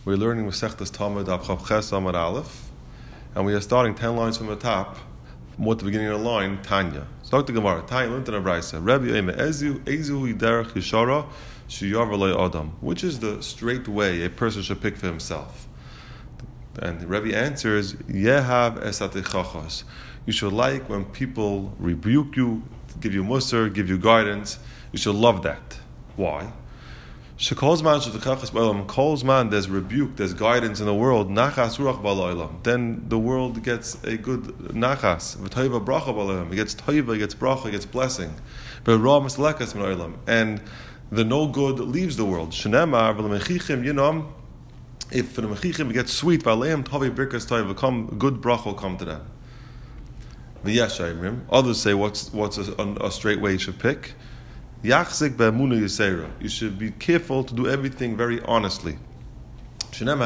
We're learning Masechtas Talmud Daf Chav Ches Amud Aleph, and we are starting 10 lines from the top, more at the beginning of the line, Tanya. Start the Gemara. Tanya learned in a brayso. Rabbi Ema Ezu Yiderech Yishara Sheyavar Lo Adam. Which is the straight way a person should pick for himself? And the Rabbi answers, Yehav Esatechachos. You should like when people rebuke you, give you musar, give you guidance. You should love that. Why? Calls man, there's rebuke, there's guidance in the world. Then the world gets a good nachas. It gets toiva, it gets bracha, it gets blessing. And the no good leaves the world. If for the mechichim it gets sweet, good bracha will come to them. Others say, what's a straight way you should pick? You should be careful to do everything very honestly. Hashem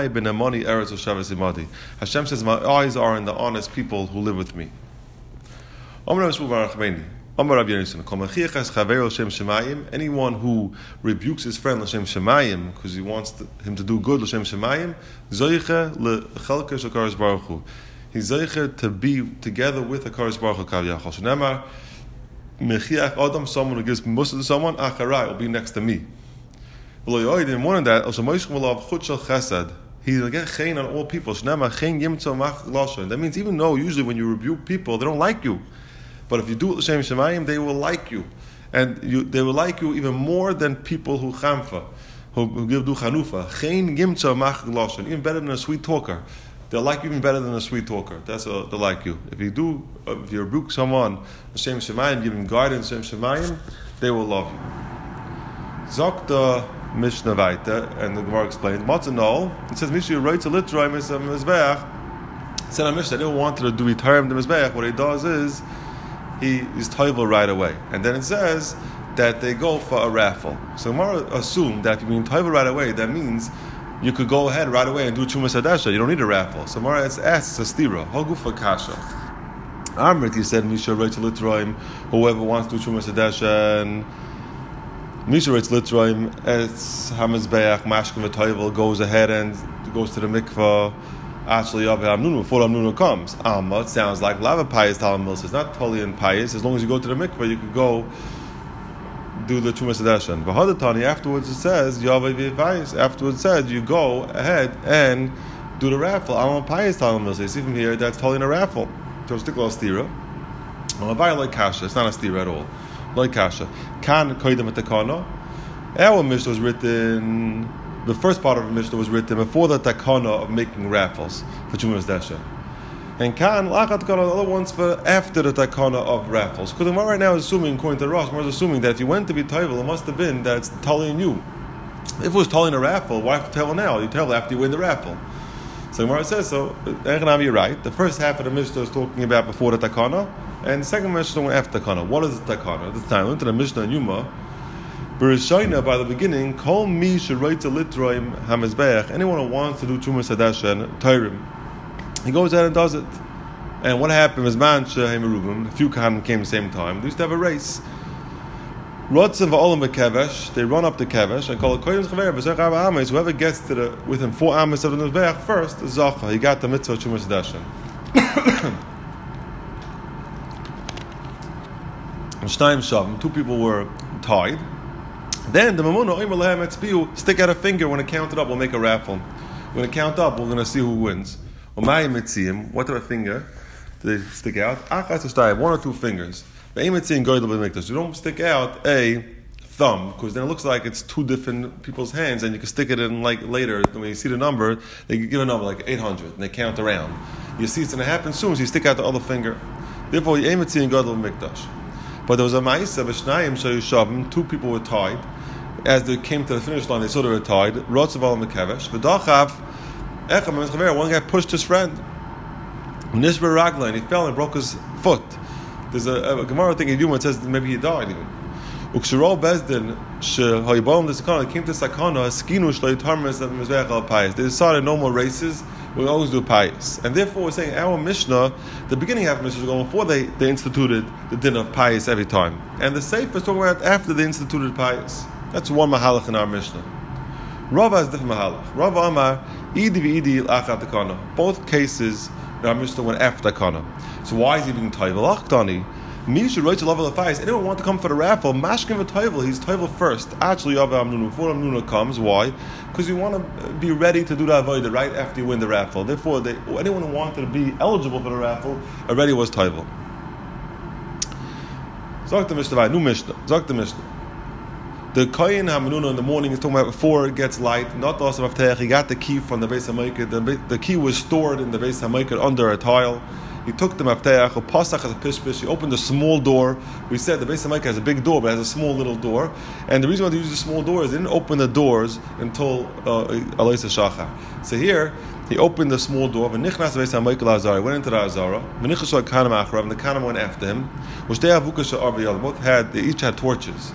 says, my eyes are in the honest people who live with me. Anyone who rebukes his friend L'Shem Shemayim because he wants him to do good L'Shem Shemayim, he's zeicher to be together with the Kadosh Baruch Hu Kaviyachol. Mechiach Adam, someone who gives mussar to someone, Acharai will be next to me. More than that, he will get chen on all people. That means even though usually when you rebuke people, they don't like you. But if you do it L'Shem Shemayim, they will like you. And they will like you even more than people who chamfa, who do chanufa. Even better than a sweet talker. They'll like you even better than a sweet talker. That's what they'll like you. If you rebuke someone, Hashem Shemayim, give him guidance, Hashem Shemayim, they will love you. Zokta Mishnah Vaita, and the Gemara explains, Matzanol, it says, Mishnah writes a litroim is a mizbeach. It said on Mishnah, they don't want to do Yitarem the mizbeach. What he does is, he is toivel right away. And then it says that they go for a raffle. So Gemara assumed that if you mean toivel right away, that means you could go ahead right away and do Chumas Hadasha. You don't need a raffle. So Mara asks a stira. Hogufa kasha. Amrit, he said, Misha writes litroim. Whoever wants to do Chumas Hadasha, and Misha writes litroim. It's Hamizbeach, Mashkim V'Toivel, goes ahead and goes to the mikvah. Actually, before Amnunu comes. It sounds like lava pious Talmud Mills. It's not totally in pious. As long as you go to the mikvah, you could go do the Chumas Hadashan. V'hadatani, afterwards it says, Yavai V'Vayis, afterwards it says, you go ahead and do the raffle. I'm a pious Talmud Mills. You see from here, that's totally in a raffle. So it's stickle stira. Like kasha, it's not a stira at all. Like kasha. Kan koidem at takana. Our Mishnah was written, the first part of the Mishnah was written before the takana of making raffles for Chumas Hadashan. And Kan lachat takana, the other ones for after the takana of raffles. Because the Gemara right now is assuming, according to Rosh, Gemara is assuming that if you went to be toivel, it must have been that it's totally in you. If it was totally in a raffle, why have to tell now? You tell after you win the raffle. So Gemara says so. You're right. The first half of the Mishnah is talking about before the takana, and the second Mishnah is after takana. What is the takana? This time, into the Mishnah and Yuma. Bereshayna, by the beginning, kol mi sheraita litroim hamizbeach. Anyone who wants to do Chumas Hadashan and Tairim, he goes ahead and does it. And what happened was a few Kahanim came at the same time. They used to have a race. They run up the kevesh and call it whoever gets to within 4 amas of the Mizbeach first, Zacha. He got the mitzvah of Chumas Hadashan. Two people were tied. Then the Mamuna stick out a finger. When it counted up, we'll make a raffle. When it count up, we're going to see who wins. What type of finger do they stick out? 1 or 2 fingers. You don't stick out a thumb, because then it looks like it's 2 different people's hands, and you can stick it in like later. When you see the number, they give a number like 800, and they count around. You see it's going to happen soon, so you stick out the other finger. Therefore, you aim at seeing God Mikdash. But there was a ma'isa b'shnayim shayushavim. 2 people were tied. As they came to the finish line, they saw they were tied. Rotzav al mekevesh v'dachav. One guy pushed his friend. Nishbar Ragla, and he fell and broke his foot. There's a Gemara thing in Yuma that says that maybe he died even. Ukshirol Bezdin shehayibalom desakana came to sakana skinu shleitarmes and mizbeach al payis. They decided no more races. We always do pious, and therefore we're saying our Mishnah, the beginning half of Mishnah is going before they instituted the din of pious every time, and the Sefer is talking about after they instituted pious. That's one mahalach in our Mishnah. Rava is different mahalach. Rava Amar, Idi v'Idi l'achat takana. Both cases, the Mishnah went after takana. So why is he being toivel? Achtani. Misha writes a level of fires. Anyone want to come for the raffle? Mashkin v'toivel. He's toivel first. Actually, Yava Amnuna. Before Amnuna comes. Why? Because you want to be ready to do the avodah right after you win the raffle. Therefore, anyone who wanted to be eligible for the raffle already was toivel. Zog the Mishnah. New Mishnah. Zog the Mishnah. The Kohen HaMenuna in the morning is talking about before it gets light. Not also Maftech. He got the key from the Beis HaMikdash. The key was stored in the Beis HaMikdash under a tile. He took the Maftech. Pasach has a pishpish. He opened a small door. We said the Beis HaMikdash has a big door, but it has a small little door. And the reason why they use the small door is they didn't open the doors until Alois HaShachar. So here, he opened the small door. V'nichnas Beis HaMikdash Azara. Went into the Azara. V'nichas HaKanim Achrav. And the Kanim went after him. Which they have they each had torches.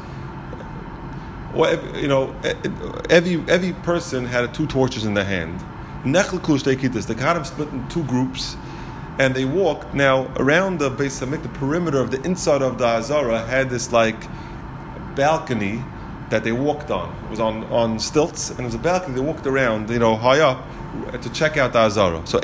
Every person had two torches in their hand. The Kahanim split in two groups, and they walked. Now around the Beis Hamikdash, the perimeter of the inside of the Azara had this like balcony that they walked on. It was on stilts, and it was a balcony they walked around, high up to check out the Azara. So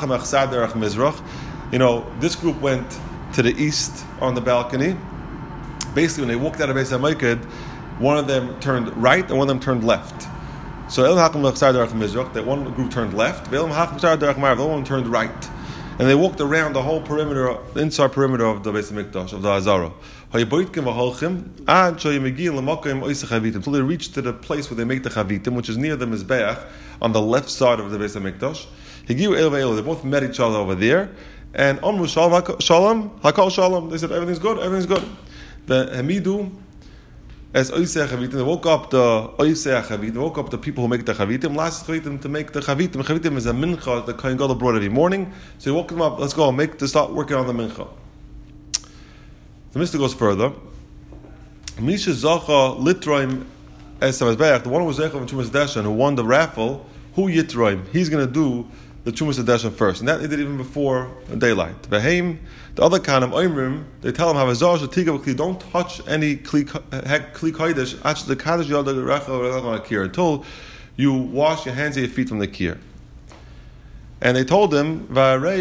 this group went to the east on the balcony. Basically, when they walked out of Beis Hamikdash, one of them turned right and one of them turned left. So that one group turned left, the other one turned right. And they walked around the whole perimeter, the inside perimeter of the Beis HaMikdash, of the Azara. Until they reached to the place where they make the chavitim, which is near the Mizbeach, on the left side of the Beis HaMikdash. They both met each other over there. And Amru Shalom, Hakal Shalom. They said, everything's good, everything's good. The Hamidu, as Oisei Chavitim, they woke up the Oisei Chavitim, they woke up the people who make the Chavitim, last Chavitim to make the Chavitim. Chavitim is a mincha that Kohen Gadol brought every morning. So he woke them up, let's go, start working on the mincha. The Mishnah goes further. Misha Zacha Litroim Es HaMizbeach, the one who was Zecha from Chumas Deshan, who won the raffle, who Yitroim? He's going to do the Chumas Deshan first. And that he did even before daylight. Veheim, the other Kanim, Oimrim, they tell him, don't touch any Kli Kodesh, actually the Kadesh Yada Recha Kir, until you wash your hands and your feet from the Kir. And they told him, you want to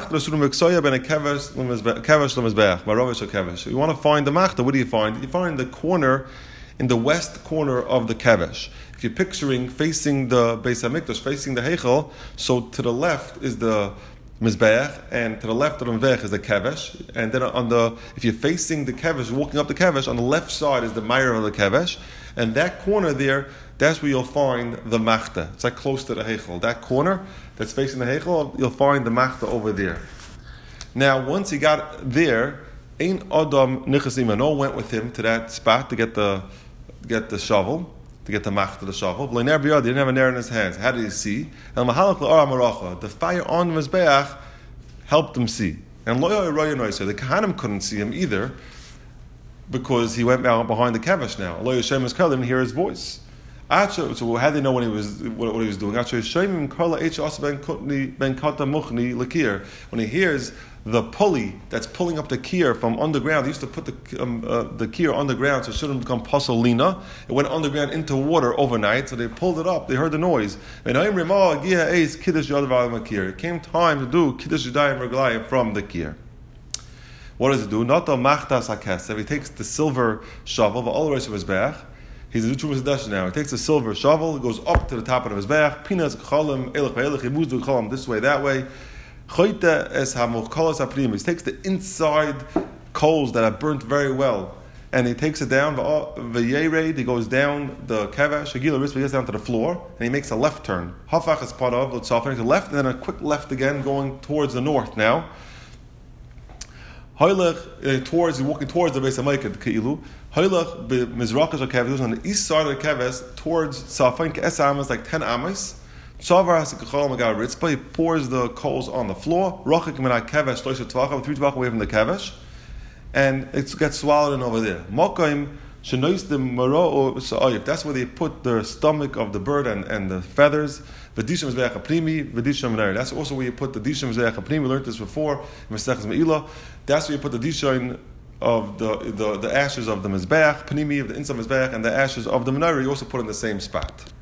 find the Machta, what do you find? You find the corner, in the west corner of the Kevesh. If you're picturing facing the Beis HaMikdash, facing the Heichel, so to the left is the Mizbeach, and to the left of the Mizbeach is the Kevesh, and then if you're facing the Kevesh, walking up the Kevesh, on the left side is the Meir of the Kevesh, and that corner there, that's where you'll find the Machta. It's like close to the Heichel. That corner that's facing the Heichel, you'll find the Machta over there. Now, once he got there, Ein Adam Nichasim, no one went with him to that spot to get the shovel, to get the Machta, the shovel. He didn't have a nair in his hands. How did he see? The fire on the Mizbeach helped him see. And the Kahanim couldn't see him either, because he went out behind the Kevesh now. Allah Yishem is didn't hear his voice. So how did they know what he was doing? When he hears the pulley that's pulling up the kier from underground, they used to put the kier underground so it shouldn't become pasolina. It went underground into water overnight, so they pulled it up. They heard the noise. It came time to do Kiddush Yadayim Reglayim from the kier. What does it do? Not the machtas hakesef. He takes the silver shovel, all the rest of his back. He's a Chumas Deshan now. He takes the silver shovel, he goes up to the top of his back. Pinas chalim elach ve'elach. He moves the chalim this way, that way. Choyte es hamuchkalas haprimis. He takes the inside coals that are burnt very well, and he takes it down. V'yered. He goes down the kevesh. Hagila rispa. He gets down to the floor, and he makes a left turn. Hafach is part of l'tzafin to the left, and then a quick left again, going towards the north now. Hoylech walking towards the Beis HaMikdash, Keilu. Hoylech Mizrach HaKeves, on the east side of the Keves, towards Safin, Es Amas, like 10 Amas. Shavar HaSikachal Magar Ritzpa, he pours the coals on the floor. Rachik Min HaKeves, 3 Tvach away from the Kevesh, and it gets swallowed in over there. Mokaim Shenoistim Maro Sa'ayif, that's where they put the stomach of the bird and the feathers. V'disham Mizbeach HaPnimi, V'disham Menair. That's also where you put the Disham Mizbeach HaPnimi. We learned this before in Maseches Me'ilah. That's where you put the Disham of the ashes of the Mizbeach, Pnimi of the inside Mizbeach, and the ashes of the Menair. You also put in the same spot.